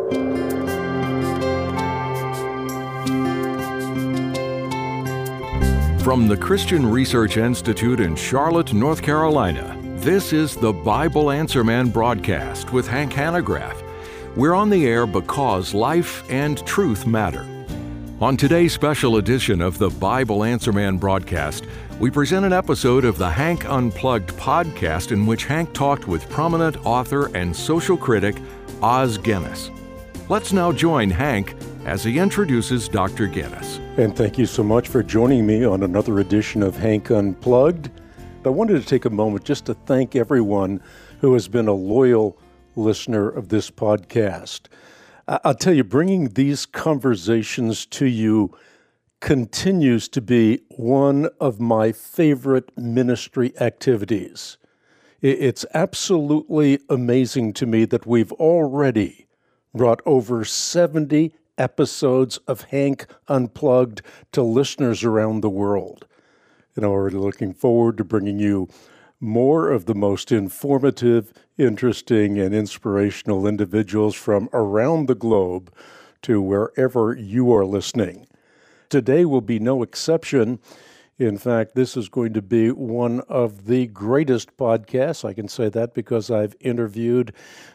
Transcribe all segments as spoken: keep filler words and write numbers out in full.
From the Christian Research Institute in Charlotte, North Carolina, this is the Bible Answer Man broadcast with Hank Hanegraaff. We're on the air because life and truth matter. On today's special edition of the Bible Answer Man broadcast, we present an episode of the Hank Unplugged podcast in which Hank talked with prominent author and social critic Os Guinness. Let's now join Hank as he introduces Doctor Guinness. And thank you so much for joining me on another edition of Hank Unplugged. I wanted to take a moment just to thank everyone who has been a loyal listener of this podcast. I'll tell you, bringing these conversations to you continues to be one of my favorite ministry activities. It's absolutely amazing to me that we've already brought over seventy episodes of Hank Unplugged to listeners around the world. And I'm already looking forward to bringing you more of the most informative, interesting, and inspirational individuals from around the globe to wherever you are listening. Today will be no exception. In fact, this is going to be one of the greatest podcasts. I can say that because I've interviewed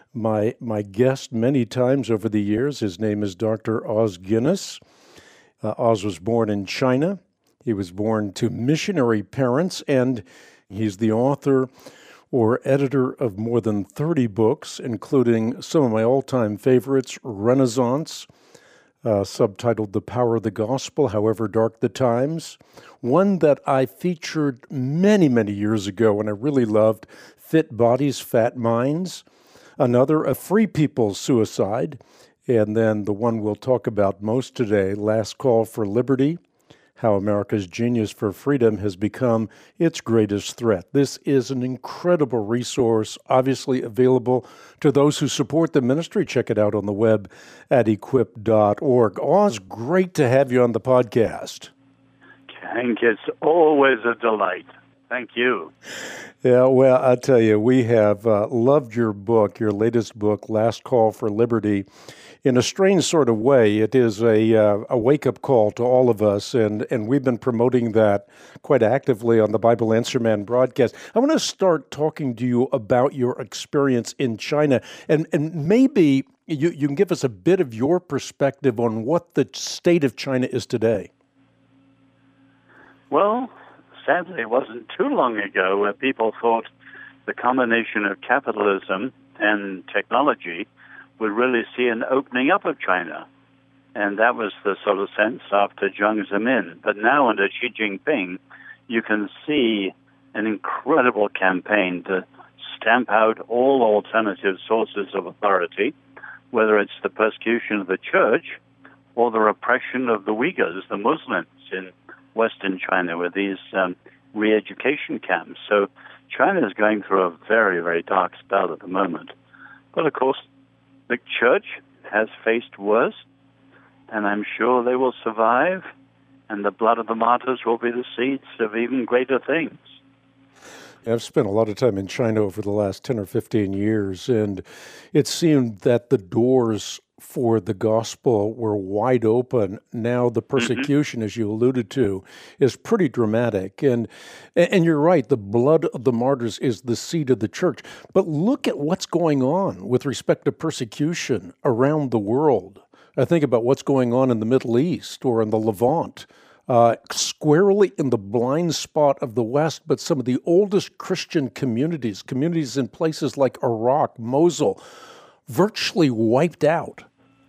my my guest many times over the years. His name is Doctor Os Guinness. Uh, Os was born in China. He was born to missionary parents, and he's the author or editor of more than thirty books, including some of my all-time favorites, Renaissance, uh, subtitled The Power of the Gospel, However Dark the Times. One that I featured many, many years ago and I really loved, Fit Bodies, Fat Minds. Another, A Free People's Suicide. And then the one we'll talk about most today, Last Call for Liberty, How America's Genius for Freedom has become its greatest threat. This is an incredible resource, obviously available to those who support the ministry. Check it out on the web at equip dot org. Os, great to have you on the podcast. Hank, it's always a delight. Thank you. Yeah, well, I tell you, we have uh, loved your book, your latest book, Last Call for Liberty. In a strange sort of way, it is a uh, a wake-up call to all of us, and, and we've been promoting that quite actively on the Bible Answer Man broadcast. I want to start talking to you about your experience in China, and, and maybe you, you can give us a bit of your perspective on what the state of China is today. Well, sadly, it wasn't too long ago where people thought the combination of capitalism and technology would really see an opening up of China. And that was the sort of sense after Jiang Zemin. But now under Xi Jinping, you can see an incredible campaign to stamp out all alternative sources of authority, whether it's the persecution of the church or the repression of the Uyghurs, the Muslims in Western China, with these um, re-education camps. So China is going through a very, very dark spell at the moment. But of course, the church has faced worse, and I'm sure they will survive, and the blood of the martyrs will be the seeds of even greater things. I've spent a lot of time in China over the last ten or fifteen years, and it seemed that the doors for the gospel were wide open. Now the persecution, mm-hmm. as you alluded to, is pretty dramatic. And and you're right, the blood of the martyrs is the seed of the church. But look at what's going on with respect to persecution around the world. I think about what's going on in the Middle East or in the Levant, uh, squarely in the blind spot of the West, but some of the oldest Christian communities, communities in places like Iraq, Mosul, virtually wiped out.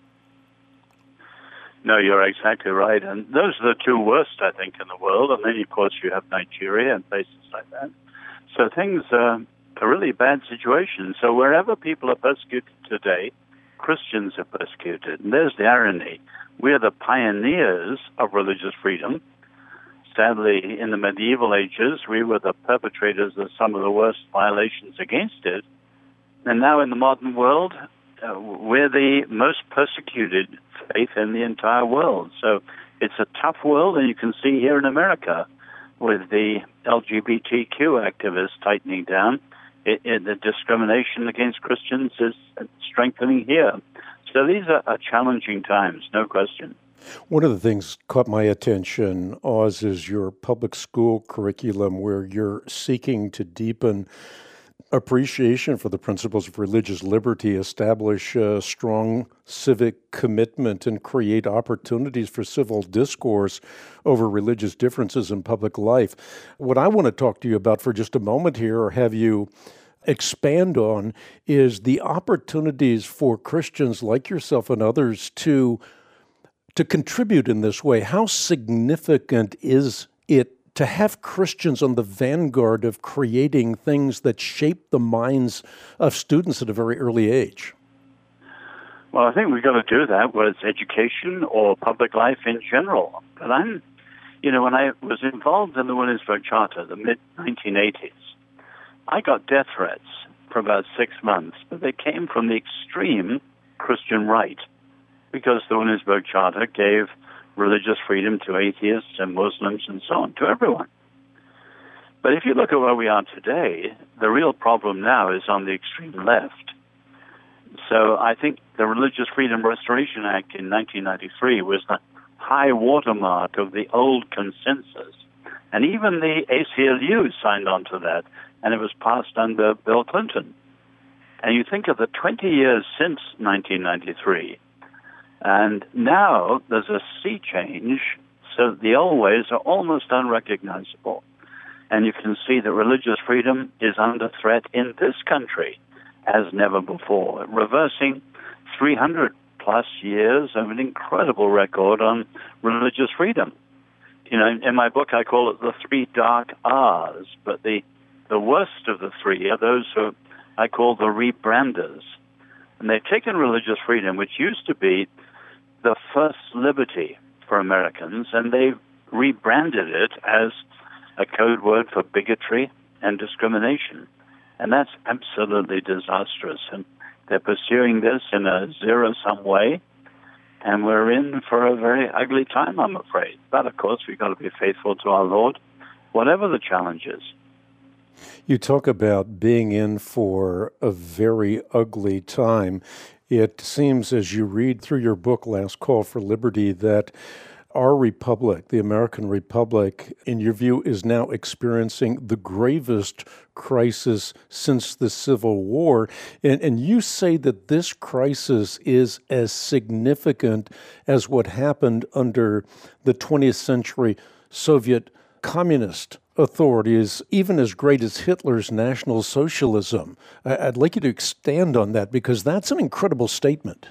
No, you're exactly right. And those are the two worst, I think, in the world. And then, of course, you have Nigeria and places like that. So things are a really bad situation. So wherever people are persecuted today, Christians are persecuted. And there's the irony. We are the pioneers of religious freedom. Sadly, in the medieval ages, we were the perpetrators of some of the worst violations against it. And now in the modern world, uh, we're the most persecuted faith in the entire world. So it's a tough world, and you can see here in America with the L G B T Q activists tightening down, it, it, the discrimination against Christians is strengthening here. So these are, are challenging times, no question. One of the things caught my attention, Oz, is your public school curriculum, where you're seeking to deepen appreciation for the principles of religious liberty, establish a strong civic commitment, and create opportunities for civil discourse over religious differences in public life. What I want to talk to you about for just a moment here, or have you expand on, is the opportunities for Christians like yourself and others to to contribute in this way. How significant is it to have Christians on the vanguard of creating things that shape the minds of students at a very early age? Well, I think we've got to do that, whether it's education or public life in general. But I'm, you know, when I was involved in the Williamsburg Charter, the mid nineteen eighties, I got death threats for about six months, but they came from the extreme Christian right, because the Williamsburg Charter gave religious freedom to atheists and Muslims and so on, to everyone. But if you look at where we are today, the real problem now is on the extreme left. So I think the Religious Freedom Restoration Act in nineteen ninety-three was the high watermark of the old consensus. And even the A C L U signed on to that, and it was passed under Bill Clinton. And you think of the twenty years since nineteen ninety-three, and now there's a sea change, so the old ways are almost unrecognizable. And you can see that religious freedom is under threat in this country as never before, reversing three hundred plus years of an incredible record on religious freedom. You know, in my book I call it the three dark R's, but the, the worst of the three are those who I call the rebranders. And they've taken religious freedom, which used to be the first liberty for Americans, and they've rebranded it as a code word for bigotry and discrimination. And that's absolutely disastrous. And they're pursuing this in a zero-sum way, and we're in for a very ugly time, I'm afraid. But, of course, we've got to be faithful to our Lord, whatever the challenges. You talk about being in for a very ugly time. It seems, as you read through your book, Last Call for Liberty, that our republic, the American Republic, in your view, is now experiencing the gravest crisis since the Civil War. And, and you say that this crisis is as significant as what happened under the twentieth century Soviet communist authorities, even as great as Hitler's National Socialism. I'd like you to expand on that, because that's an incredible statement.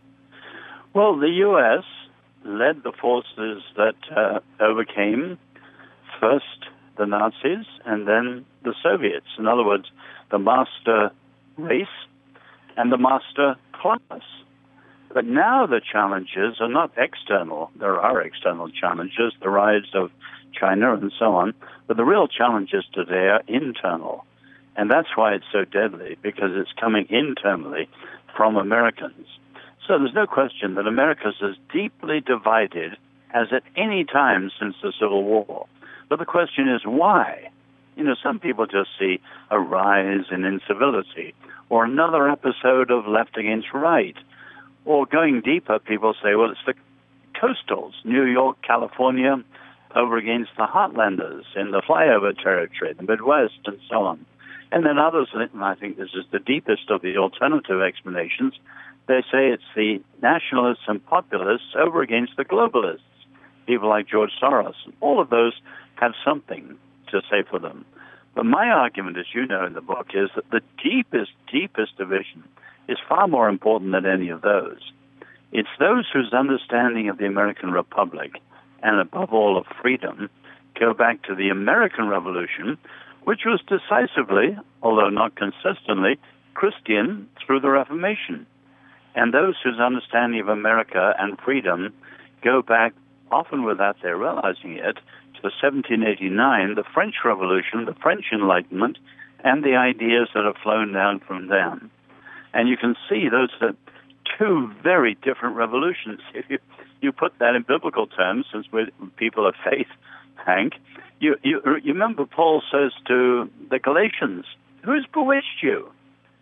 Well, the U S led the forces that uh, overcame first the Nazis and then the Soviets. In other words, the master race and the master class. But now the challenges are not external. There are external challenges, the rise of China and so on, but the real challenges today are internal. And that's why it's so deadly, because it's coming internally from Americans. So there's no question that America's as deeply divided as at any time since the Civil War. But the question is why? You know, some people just see a rise in incivility, or another episode of left against right. Or going deeper, people say, well, it's the coastals, New York, California, over against the Heartlanders in the flyover territory, the Midwest, and so on. And then others, and I think this is the deepest of the alternative explanations, they say it's the nationalists and populists over against the globalists, people like George Soros. All of those have something to say for them. But my argument, as you know in the book, is that the deepest, deepest division is far more important than any of those. It's those whose understanding of the American Republic, and above all of freedom, go back to the American Revolution, which was decisively, although not consistently, Christian through the Reformation. And those whose understanding of America and freedom go back, often without their realizing it, to seventeen eighty-nine, the French Revolution, the French Enlightenment, and the ideas that have flown down from them. And you can see those are two very different revolutions. If you, you put that in biblical terms, since we're people of faith, Hank, you, you, you remember Paul says to the Galatians, who's bewitched you?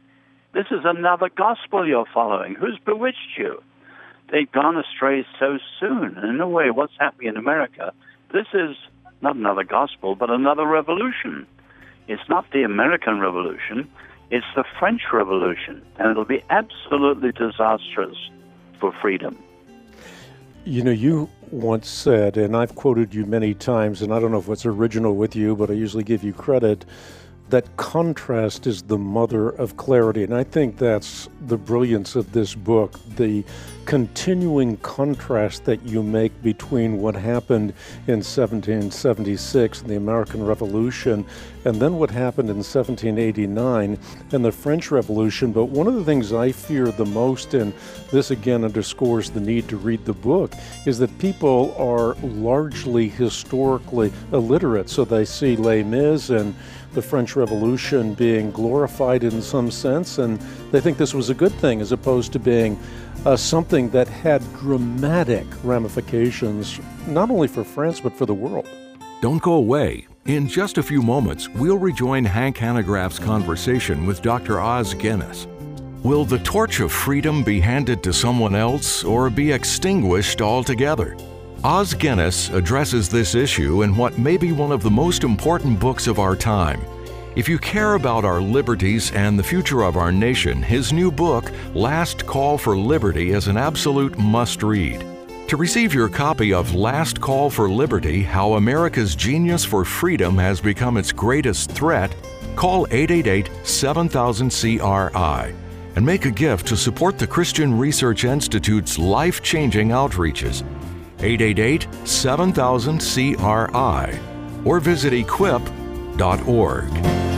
This is another gospel you're following. Who's bewitched you? They've gone astray so soon. And in a way, what's happening in America, this is not another gospel, but another revolution. It's not the American Revolution. It's the French Revolution. And it'll be absolutely disastrous for freedom. You know, you once said, and I've quoted you many times, and I don't know if it's original with you, but I usually give you credit, that contrast is the mother of clarity. And I think that's the brilliance of this book, the continuing contrast that you make between what happened in seventeen seventy-six, the American Revolution, and then what happened in seventeen eighty-nine and the French Revolution. But one of the things I fear the most, and this again underscores the need to read the book, is that people are largely historically illiterate. So they see Les Mis and the French Revolution being glorified in some sense, and they think this was a good thing as opposed to being uh, something that had dramatic ramifications, not only for France, but for the world. Don't go away. In just a few moments, we'll rejoin Hank Hanegraaff's conversation with Doctor Os Guinness. Will the torch of freedom be handed to someone else or be extinguished altogether? Os Guinness addresses this issue in what may be one of the most important books of our time. If you care about our liberties and the future of our nation, his new book, Last Call for Liberty, is an absolute must-read. To receive your copy of Last Call for Liberty, How America's Genius for Freedom Has Become Its Greatest Threat, call eight eight eight, seven thousand, C R I and make a gift to support the Christian Research Institute's life-changing outreaches. eight eight eight, seven thousand, C R I or visit equip dot org.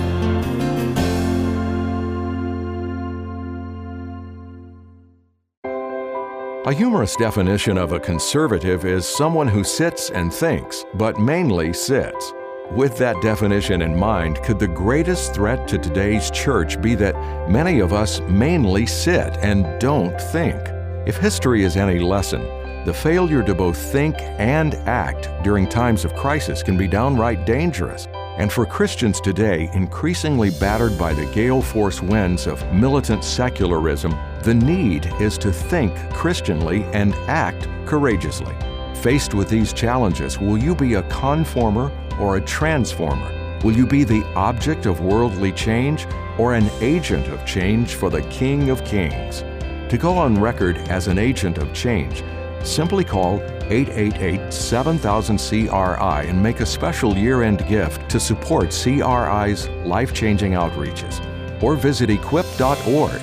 A humorous definition of a conservative is someone who sits and thinks, but mainly sits. With that definition in mind, could the greatest threat to today's church be that many of us mainly sit and don't think? If history is any lesson, the failure to both think and act during times of crisis can be downright dangerous. And for Christians today, increasingly battered by the gale force winds of militant secularism, the need is to think Christianly and act courageously. Faced with these challenges, will you be a conformer or a transformer? Will you be the object of worldly change or an agent of change for the King of Kings? To go on record as an agent of change, simply call eight eight eight, seven thousand, C R I and make a special year-end gift to support C R I's life-changing outreaches. Or visit equip dot org.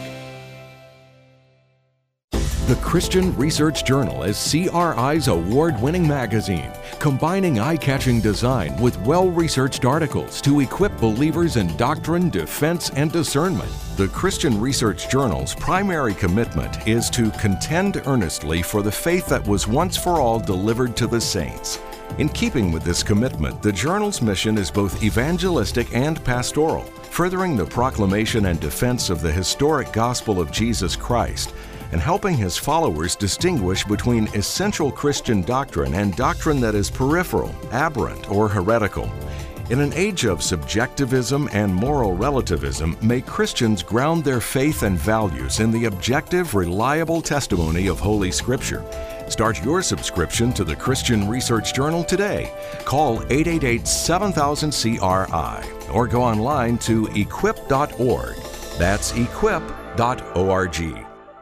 The Christian Research Journal is C R I's award-winning magazine, combining eye-catching design with well-researched articles to equip believers in doctrine, defense, and discernment. The Christian Research Journal's primary commitment is to contend earnestly for the faith that was once for all delivered to the saints. In keeping with this commitment, the journal's mission is both evangelistic and pastoral, furthering the proclamation and defense of the historic gospel of Jesus Christ, and helping his followers distinguish between essential Christian doctrine and doctrine that is peripheral, aberrant, or heretical. In an age of subjectivism and moral relativism, may Christians ground their faith and values in the objective, reliable testimony of Holy Scripture. Start your subscription to the Christian Research Journal today. Call eight eight eight, seven thousand, C R I or go online to equip dot org. That's equip dot org.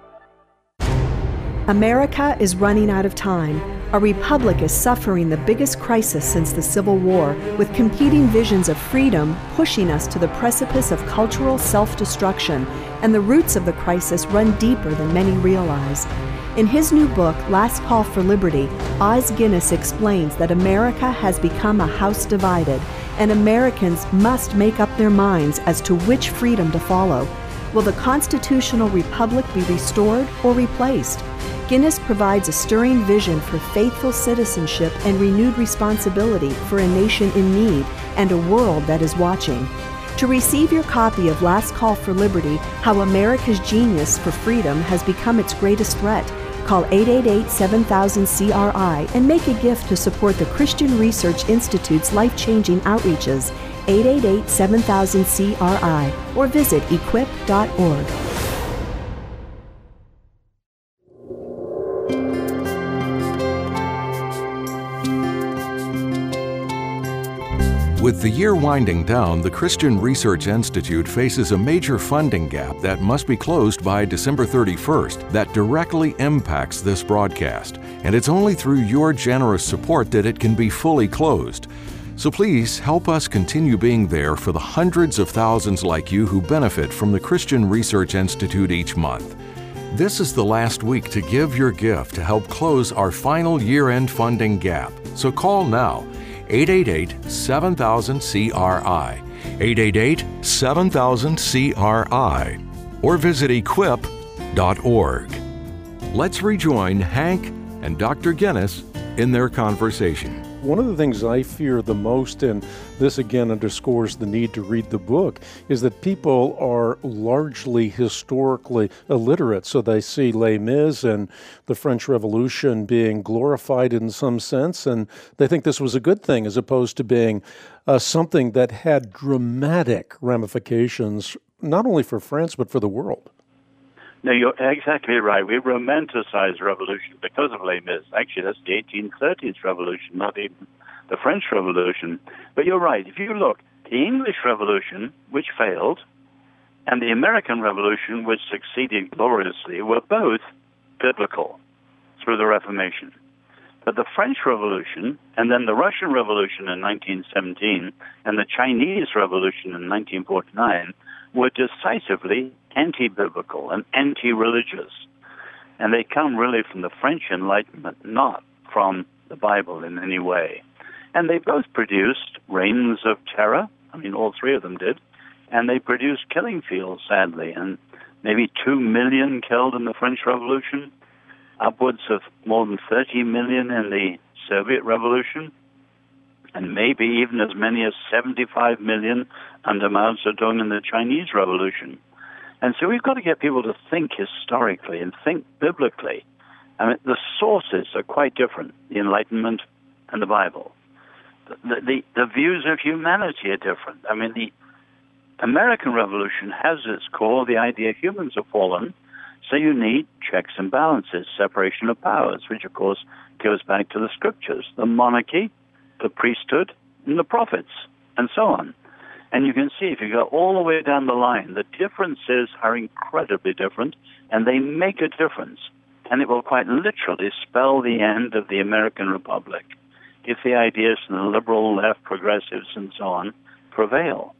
America is running out of time. Our republic is suffering the biggest crisis since the Civil War, with competing visions of freedom pushing us to the precipice of cultural self-destruction, and the roots of the crisis run deeper than many realize. In his new book, Last Call for Liberty, Os Guinness explains that America has become a house divided, and Americans must make up their minds as to which freedom to follow. Will the constitutional republic be restored or replaced? Guinness provides a stirring vision for faithful citizenship and renewed responsibility for a nation in need and a world that is watching. To receive your copy of Last Call for Liberty, How America's Genius for Freedom Has Become Its Greatest Threat, call eight eight eight, seven thousand, C R I and make a gift to support the Christian Research Institute's life-changing outreaches, eight eight eight, seven thousand, C R I, or visit equip dot org. With the year winding down, the Christian Research Institute faces a major funding gap that must be closed by December thirty-first that directly impacts this broadcast, and it's only through your generous support that it can be fully closed. So please help us continue being there for the hundreds of thousands like you who benefit from the Christian Research Institute each month. This is the last week to give your gift to help close our final year-end funding gap. So call now, eight eight eight, seven thousand, C R I, eight eight eight, seven thousand, C R I, or visit equip dot org. Let's rejoin Hank and Doctor Guinness in their conversation. One of the things I fear the most, and this again underscores the need to read the book, is that people are largely historically illiterate. So they see Les Mis and the French Revolution being glorified in some sense, and they think this was a good thing as opposed to being uh, something that had dramatic ramifications, not only for France, but for the world. No, you're exactly right. We romanticize revolution because of Les Mis. Actually, that's the eighteen thirties revolution, not even the French Revolution. But you're right. If you look, the English Revolution, which failed, and the American Revolution, which succeeded gloriously, were both biblical through the Reformation. But the French Revolution, and then the Russian Revolution in nineteen seventeen, and the Chinese Revolution in nineteen forty-nine, were decisively anti-biblical and anti-religious. And they come really from the French Enlightenment, not from the Bible in any way. And they both produced reigns of terror. I mean, all three of them did. And they produced killing fields, sadly. And maybe two million killed in the French Revolution, upwards of more than thirty million in the Soviet Revolution, and maybe even as many as seventy-five million under Mao Zedong in the Chinese Revolution. And so we've got to get people to think historically and think biblically. I mean, the sources are quite different, the Enlightenment and the Bible. The, the, the views of humanity are different. I mean, the American Revolution has at its core the idea humans have fallen, so you need checks and balances, separation of powers, which, of course, goes back to the scriptures, the monarchy, the priesthood, and the prophets, and so on. And you can see, if you go all the way down the line, the differences are incredibly different, and they make a difference. And it will quite literally spell the end of the American Republic if the ideas from the liberal left, progressives, and so on prevail.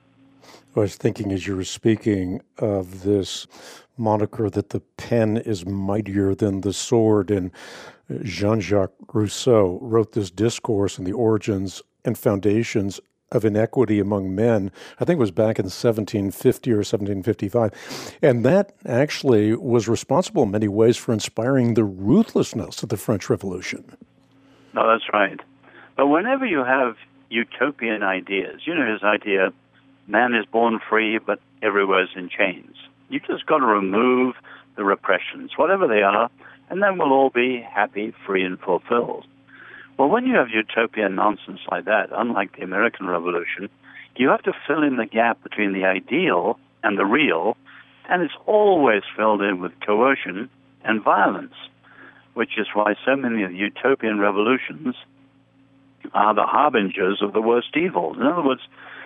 I was thinking as you were speaking of this moniker that the pen is mightier than the sword, and Jean-Jacques Rousseau wrote this discourse on the origins and foundations of inequity among men. I think it was back in seventeen fifty or seventeen fifty-five. And that actually was responsible in many ways for inspiring the ruthlessness of the French Revolution. No, that's right. But whenever you have utopian ideas, you know his idea, man is born free, but everywhere's in chains. You just got to remove the repressions, whatever they are, and then we'll all be happy, free, and fulfilled. Well, when you have utopian nonsense like that, unlike the American Revolution, you have to fill in the gap between the ideal and the real, and it's always filled in with coercion and violence, which is why so many of the utopian revolutions are the harbingers of the worst evil. In other words,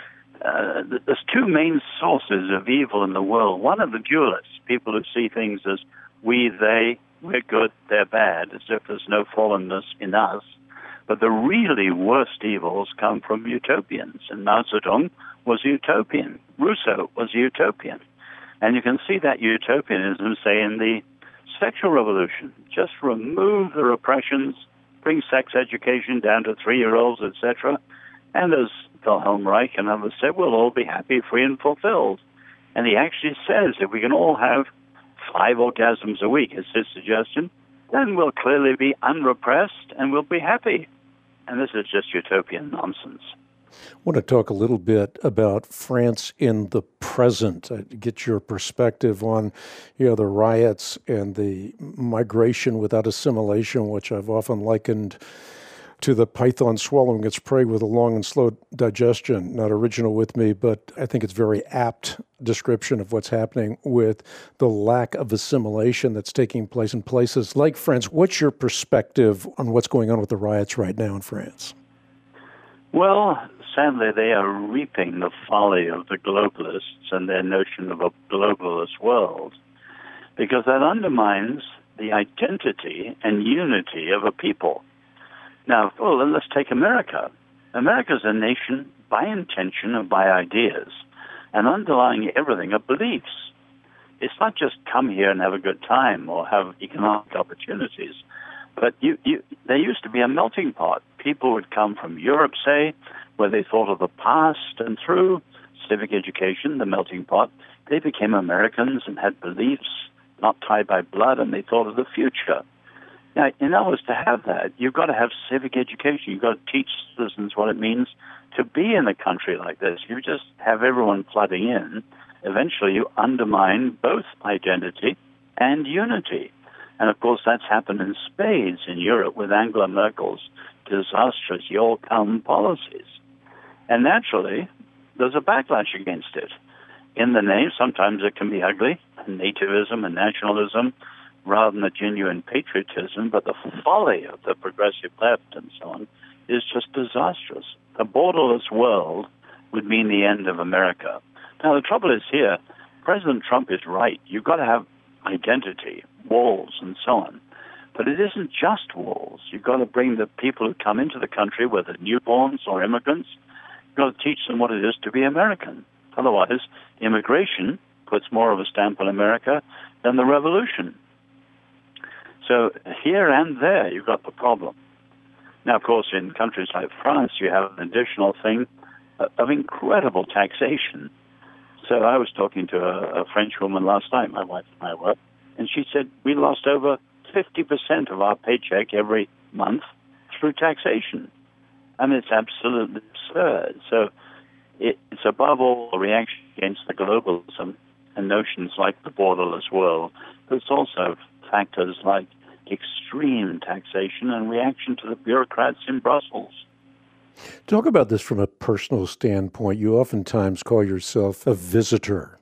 uh, there's two main sources of evil in the world. One are the dualists, people who see things as we, they, we're good, they're bad, as if there's no fallenness in us. But the really worst evils come from utopians. And Mao Zedong was a utopian. Rousseau was a utopian. And you can see that utopianism, say, in the sexual revolution. Just remove the repressions, bring sex education down to three-year-olds, et cetera. And as Wilhelm Reich and others said, we'll all be happy, free, and fulfilled. And he actually says if we can all have five orgasms a week, is his suggestion, then we'll clearly be unrepressed and we'll be happy. And this is just utopian nonsense. I want to talk a little bit about France in the present, uh, get your perspective on, you know, the riots and the migration without assimilation, which I've often likened to the python swallowing its prey with a long and slow digestion. Not original with me, but I think it's very apt description of what's happening with the lack of assimilation that's taking place in places like France. What's your perspective on what's going on with the riots right now in France? Well, sadly, they are reaping the folly of the globalists and their notion of a globalist world, because that undermines the identity and unity of a people. Now, well, let's take America. America is a nation by intention and by ideas, and underlying everything are beliefs. It's not just come here and have a good time or have economic opportunities, but you, you, there used to be a melting pot. People would come from Europe, say, where they thought of the past, and through civic education, the melting pot, they became Americans and had beliefs not tied by blood, and they thought of the future. Now, in other words, to have that, you've got to have civic education. You've got to teach citizens what it means to be in a country like this. You just have everyone flooding in. Eventually, you undermine both identity and unity. And, of course, that's happened in spades in Europe with Angela Merkel's disastrous you'll-come policies. And naturally, there's a backlash against it. In the name, sometimes it can be ugly, nativism and nationalism, rather than a genuine patriotism, but the folly of the progressive left and so on is just disastrous. A borderless world would mean the end of America. Now, the trouble is here, President Trump is right. You've got to have identity, walls, and so on. But it isn't just walls. You've got to bring the people who come into the country, whether newborns or immigrants, you've got to teach them what it is to be American. Otherwise, immigration puts more of a stamp on America than the revolution. So here and there, you've got the problem. Now, of course, in countries like France, you have an additional thing of incredible taxation. So I was talking to a, a French woman last night, my wife and I were, and she said we lost over fifty percent of our paycheck every month through taxation. I mean, it's absolutely absurd. So it, it's above all a reaction against the globalism and notions like the borderless world, but it's also factors like extreme taxation and reaction to the bureaucrats in Brussels. Talk about this from a personal standpoint. You oftentimes call yourself a visitor,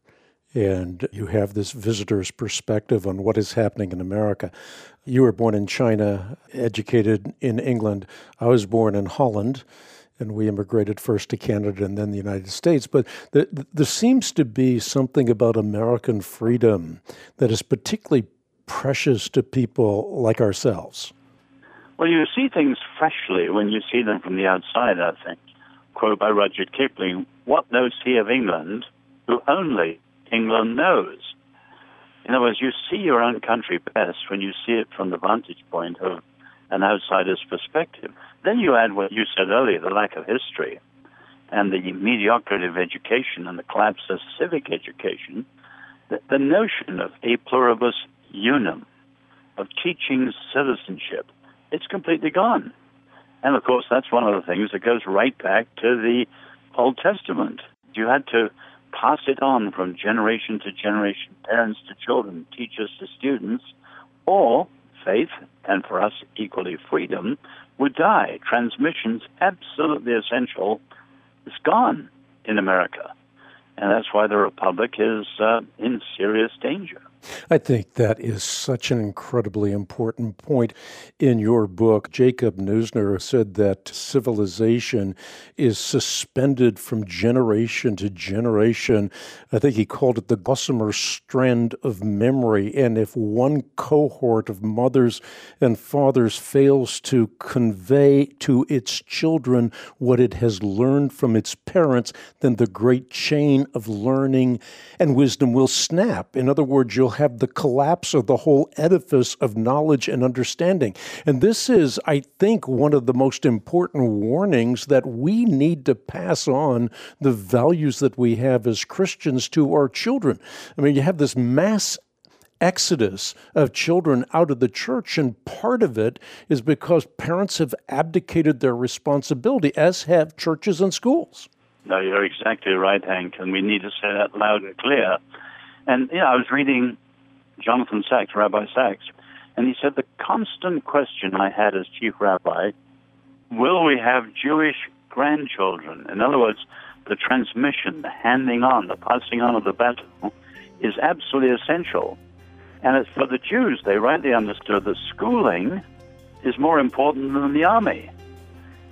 and you have this visitor's perspective on what is happening in America. You were born in China, educated in England. I was born in Holland, and we immigrated first to Canada and then the United States. But there, there seems to be something about American freedom that is particularly precious to people like ourselves. Well, you see things freshly when you see them from the outside, I think. Quote by Rudyard Kipling, "What knows he of England who only England knows?" In other words, you see your own country best when you see it from the vantage point of an outsider's perspective. Then you add what you said earlier, the lack of history and the mediocrity of education and the collapse of civic education, the, the notion of a pluribus unum, of teaching citizenship, it's completely gone. And, of course, that's one of the things that goes right back to the Old Testament. You had to pass it on from generation to generation, parents to children, teachers to students, or faith, and for us equally freedom, would die. Transmission's absolutely essential. It's gone in America. And that's why the Republic is uh, in serious danger. I think that is such an incredibly important point. In your book, Jacob Neusner said that civilization is suspended from generation to generation. I think he called it the gossamer strand of memory. And if one cohort of mothers and fathers fails to convey to its children what it has learned from its parents, then the great chain of learning and wisdom will snap. In other words, you'll have the collapse of the whole edifice of knowledge and understanding. And this is, I think, one of the most important warnings that we need to pass on the values that we have as Christians to our children. I mean, you have this mass exodus of children out of the church, and part of it is because parents have abdicated their responsibility, as have churches and schools. No, you're exactly right, Hank, and we need to say that loud and clear. And, you know, I was reading Jonathan Sacks, Rabbi Sacks, and he said the constant question I had as chief rabbi, will we have Jewish grandchildren? In other words, the transmission, the handing on, the passing on of the baton is absolutely essential. And it's for the Jews, they rightly understood that schooling is more important than the army.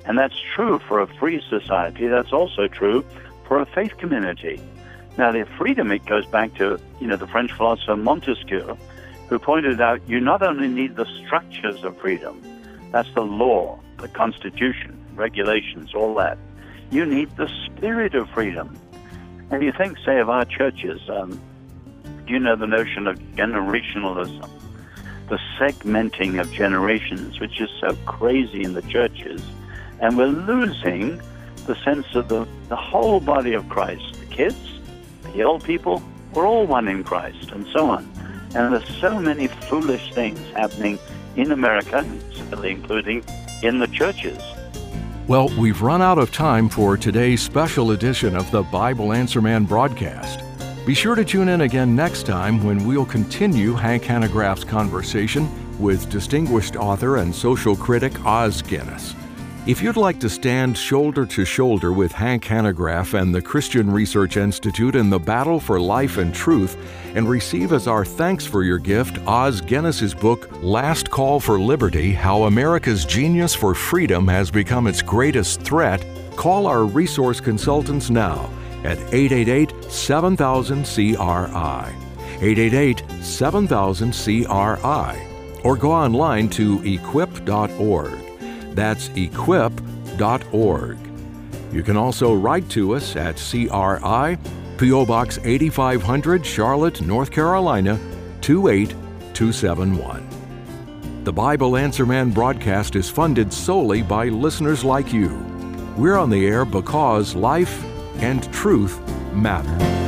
And that's true for a free society. That's also true for a faith community. Now, the freedom, it goes back to, you know, the French philosopher Montesquieu, who pointed out you not only need the structures of freedom, that's the law, the constitution, regulations, all that. You need the spirit of freedom. And you think, say, of our churches, um, do you know the notion of generationalism? The segmenting of generations, which is so crazy in the churches. And we're losing the sense of the, the whole body of Christ. The kids, the old people, we're all one in Christ, and so on. And there's so many foolish things happening in America, certainly including in the churches. Well, we've run out of time for today's special edition of the Bible Answer Man broadcast. Be sure to tune in again next time when we'll continue Hank Hanegraaff's conversation with distinguished author and social critic Os Guinness. If you'd like to stand shoulder to shoulder with Hank Hanegraaff and the Christian Research Institute in the battle for life and truth, and receive as our thanks for your gift Os Guinness's book, Last Call for Liberty, How America's Genius for Freedom Has Become Its Greatest Threat, call our resource consultants now at eight eight eight, seven thousand, C R I, eight eight eight, seven thousand, C R I, or go online to equip dot org. That's equip dot org. You can also write to us at C R I, P O Box eighty-five hundred, Charlotte, North Carolina, two eight two seven one. The Bible Answer Man broadcast is funded solely by listeners like you. We're on the air because life and truth matter.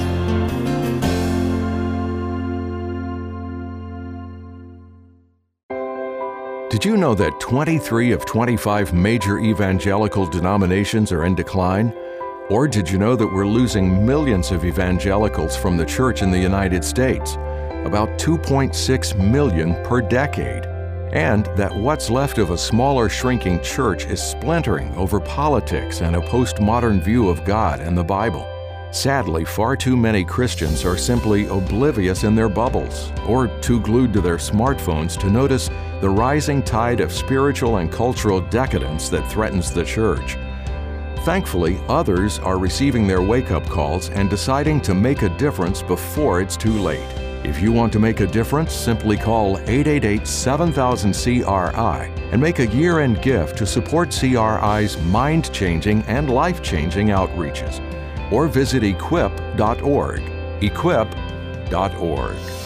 Did you know that twenty-three of twenty-five major evangelical denominations are in decline? Or did you know that we're losing millions of evangelicals from the church in the United States? About two point six million per decade. And that what's left of a smaller, shrinking church is splintering over politics and a postmodern view of God and the Bible. Sadly, far too many Christians are simply oblivious in their bubbles or too glued to their smartphones to notice the rising tide of spiritual and cultural decadence that threatens the church. Thankfully, others are receiving their wake-up calls and deciding to make a difference before it's too late. If you want to make a difference, simply call eight eight eight, seven thousand, C R I and make a year-end gift to support C R I's mind-changing and life-changing outreaches. Or visit equip dot org, equip dot org.